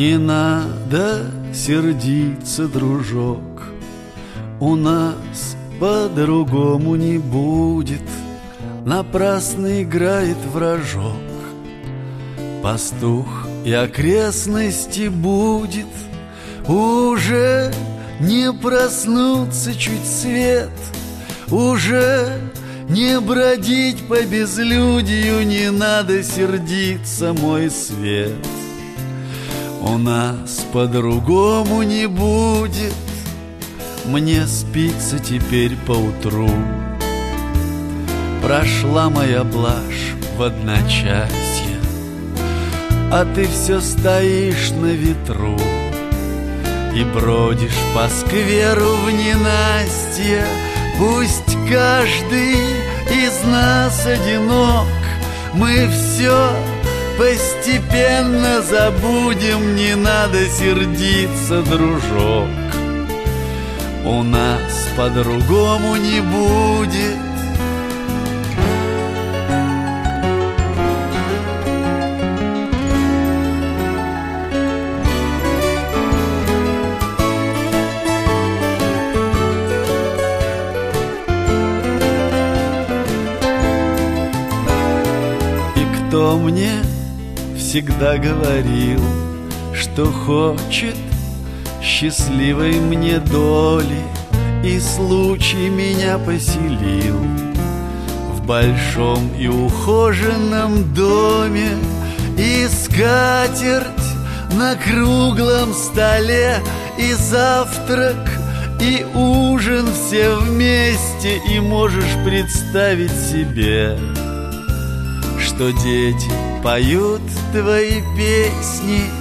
Не надо сердиться, дружок, у нас по-другому не будет. Напрасно играет вражок. Пастух и окрестности будет. Уже не проснуться чуть свет, уже не бродить по безлюдью. Не надо сердиться, мой свет, у нас по-другому не будет. Мне спится теперь поутру. Прошла моя блажь в одночасье, а ты все стоишь на ветру и бродишь по скверу в ненастье. Пусть каждый из нас одинок, мы все постепенно забудем. Не надо сердиться, дружок, у нас по-другому не будет. Кто мне всегда говорил, что хочет счастливой мне доли, и случай меня поселил в большом и ухоженном доме, и скатерть на круглом столе, и завтрак, и ужин все вместе. И можешь представить себе, что дети поют твои песни,